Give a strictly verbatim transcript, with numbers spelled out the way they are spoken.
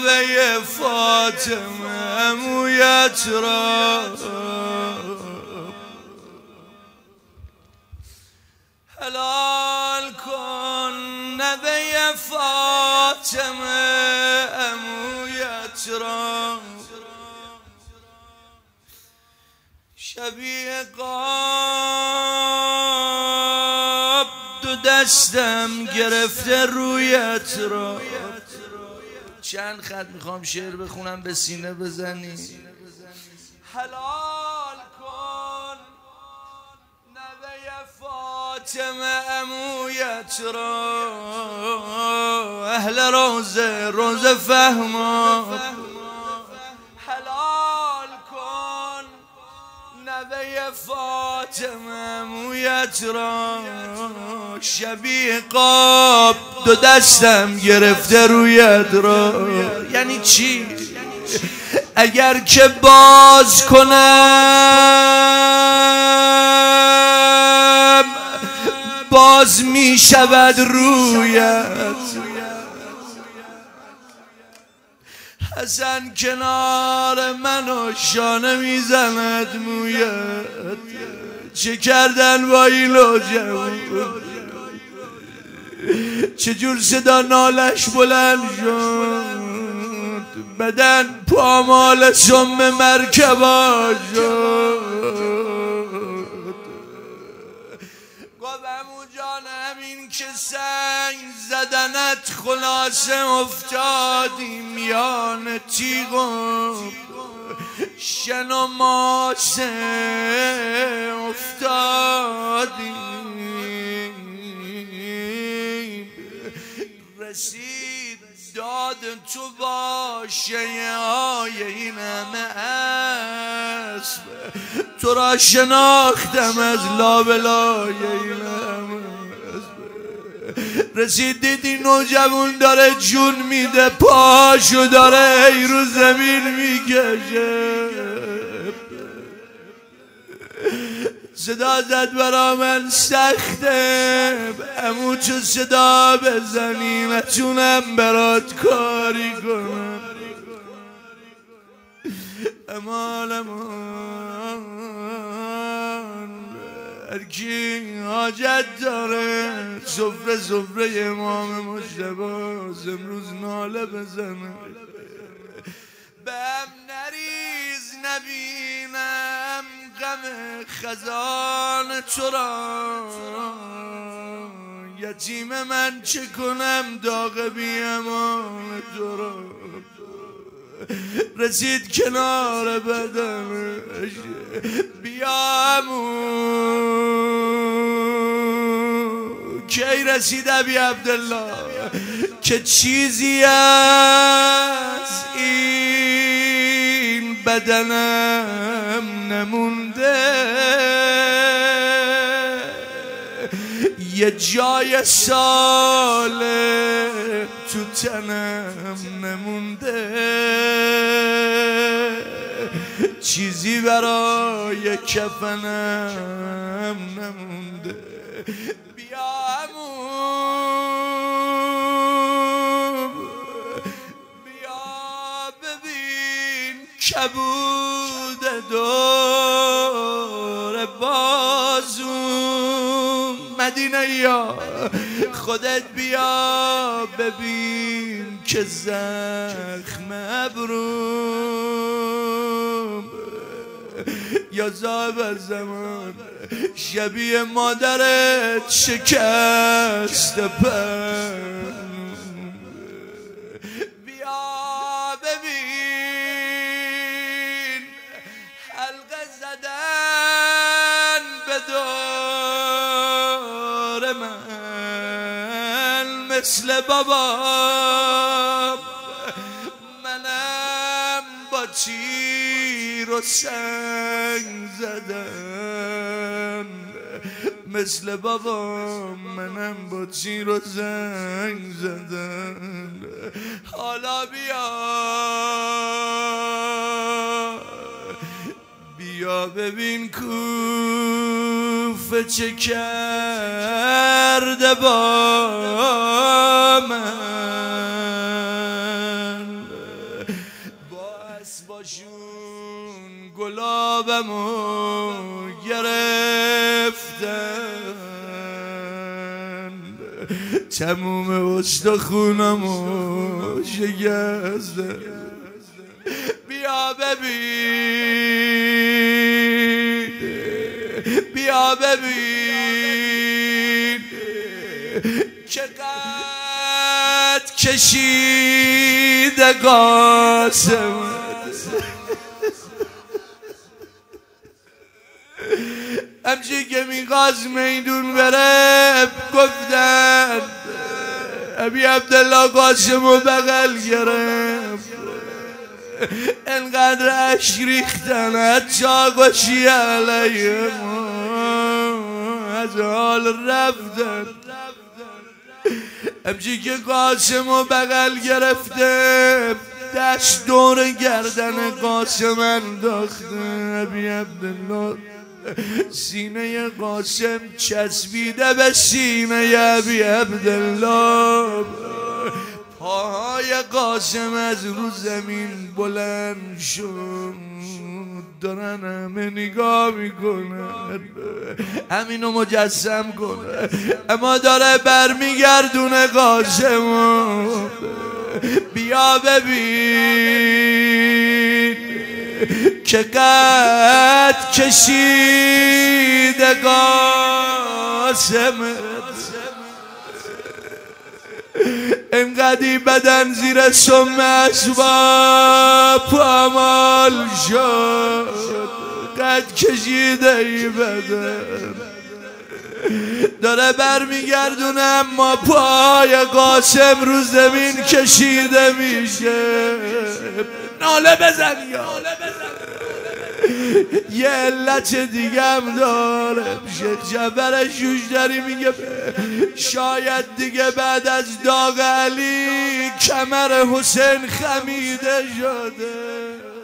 نوه فاطمه مویت را حلال کن نوه فاطمه مویت را شبیه قاب دو دستم گرفته رویت را. چند خط میخوام شعر بخونم به سینه بزنی. حلال کن نوه فاطمه عمویت را اهل روزه روزه فهما. حلال کن نوه فاطمه عمویت را شبیه قاب دو دستم گرفته رویت را. یعنی چی؟ اگر که باز کنم باز می شود رویت. حسن کنار منو شانه میزند مویت. چه کردن با این جوون چجور صدا نالش بلند شد بدن پامال سم مرکبا شد. گفتم او جان همین که سنگ زدنت خلاصه افتادی میان تیغ و شن و ماسه افتادی. رسید داد تو باشه های این همه اسب تو را شناختم از لابلای این همه اسب. رسید دیدی نوجوان داره جون میده پاشو داره ای رو زمین میکشه. صدا زد برا من سخته امو چو صدا بزنی نتونم برات کاری کنم. امان امان هرکی حاجت داره سفره سفره امام مجتبی امروز ناله بزنه. بهم نریز نبینم غم خزان تو را. یتیم من چه کنم داغ بی امان تو را. رسید کنار بدنش بیا عمو کی رسید ابی عبدالله که چیزی از این بدنم نمونده. یه جای ساله تو تنم نمونده. چیزی برای کفنم نمونده. بیا عمو بیا ببین کبود دور بازم مدینه یا خودت بیا ببین که زخم ابروم یا زاب زمان شبیه مادرت شکست پن. بیا ببین حلقه زدن به دور من مثل بابام. منم با تیر و سنگ زدن مثل بابام. منم با تیر و زنگ زدن. حالا بیا بیا ببین کوفه چه کرده با من. داغمو گرفتن، تموم استخونمو شکستن. بیا ببین، بیا ببین چقدر کشیده قاسم. همچی که میخواست میدون بره گفتن ابی عبدالله قاسمو بغل گرفت، انقدر عشق ریختن حتی گوشی علیه ما از حال رفتن. همچی که قاسمو بغل گرفته دست دور گردن قاسم انداخته، ابی عبدالله سینه قاسم چسبیده به سینه ابی عبدالله. پاهای قاسم از رو زمین بلند شد، دارن همه نگاه میکنن همینو مجسم کنه، اما داره برمیگردونه قاسمو. بیا ببین چقدر کشیده قاسم، انقدی بدن زیر سم اسباب پامال شد، قد کشیده ای بدن داره برمیگردونه، اما پای قاسم رو زمین کشیده میشه. ناله بزن یا یه علت دیگه هم داره. شیخ جعفر شوشتری میگه شاید دیگه بعد از داغ علی کمر حسین خمیده شده.